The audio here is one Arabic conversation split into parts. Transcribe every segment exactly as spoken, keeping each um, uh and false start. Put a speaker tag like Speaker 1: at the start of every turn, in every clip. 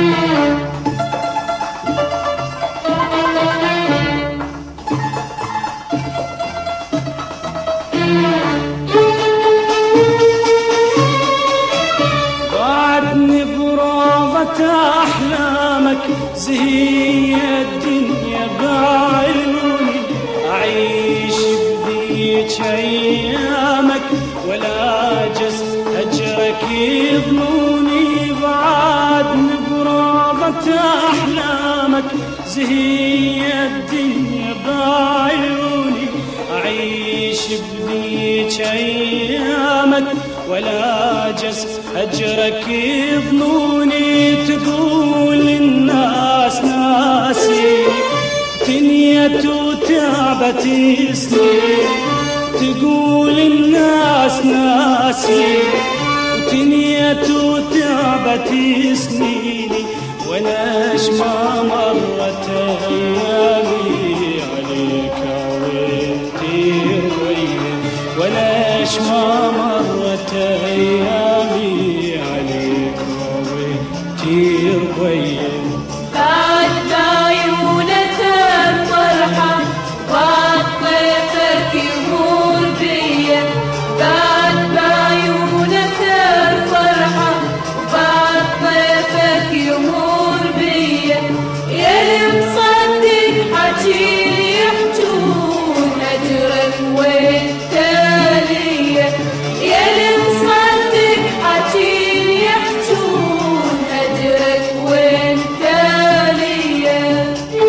Speaker 1: أحلامك زهي الدنيا بعيوني، أعيش بذيك أيامك ولا جس هجرك يضموني. بعد نبرافة أحلامك زهي الدنيا بعيوني، أعيش بذيك أيامك ولا جس هجرك يضنوني. تقول الناس ناسي تنيت وتعبت سنين، تقول الناس ناسي تنيت وتعبت سنيني، وناش ما مرت ايامي عليك وانتي وين، وناش ما مرت ايامي عليك وانتي وين.
Speaker 2: بعد بعيونك الفرحة بعد طيفك يمر بيا، بعد بعيونك الفرحة بعد طيفك يمر بيا. يا مصدق حجيلي يحجون هجرك وانت ليا، يا مصدق حجيلي يحجون هجرك وانت ليا.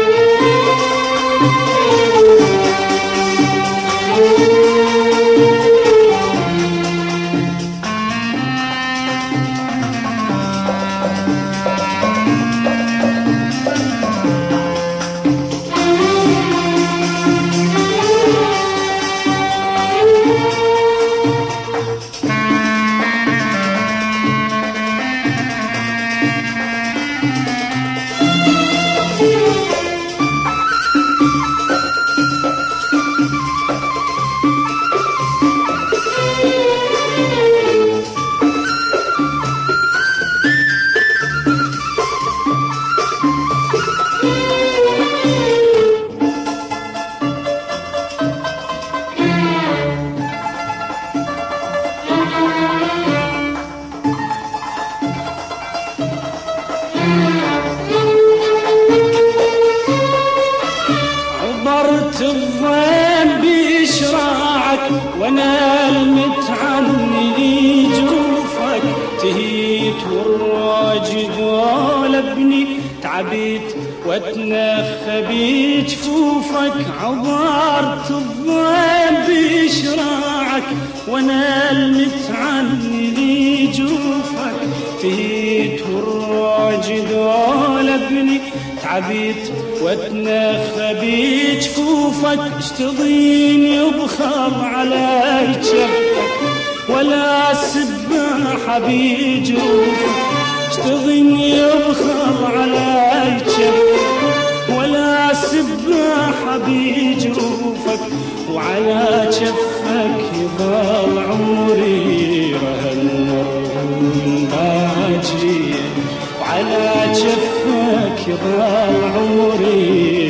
Speaker 1: عبرت الضيم بشراعك وانا المتعني جوفك، تهيت والراجد ولبني تعبيت واتنخى بجفوفك. عبرت الضيم بشراعك وانا المتعني جوفك، تهيت والراجد ولبني تعبيت واتنخى بجفوفك. اشتضين يبخر على جفك ولا سباحة بجوفك، اشتضين يبخر على جفك ولا سباحة بجوفك. وعلى جفك يضل عمري رهن مرهون باجي، وعلى جفك يضل عمري